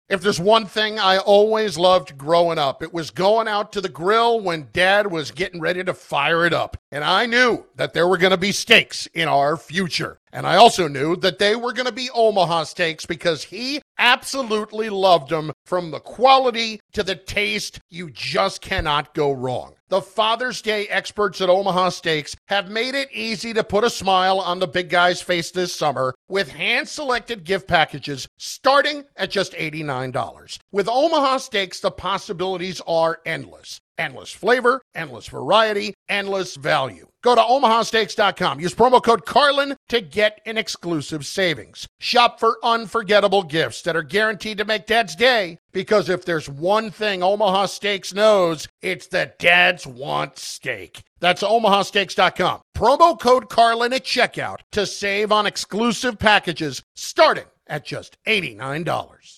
If there's one thing I always loved growing up, it was going out to the grill when Dad was getting ready to fire it up. And I knew that there were going to be steaks in our future. And I also knew that they were going to be Omaha steaks because he absolutely loved them. From the quality to the taste, you just cannot go wrong. The Father's Day experts at Omaha Steaks have made it easy to put a smile on the big guy's face this summer with hand-selected gift packages starting at just $89. With Omaha Steaks, the possibilities are endless. Endless flavor, endless variety, endless value. Go to omahasteaks.com. Use promo code Carlin to get an exclusive savings. Shop for unforgettable gifts that are guaranteed to make Dad's day, because if there's one thing Omaha Steaks knows, it's that dads want steak. That's omahasteaks.com. Promo code Carlin at checkout to save on exclusive packages starting at just $89.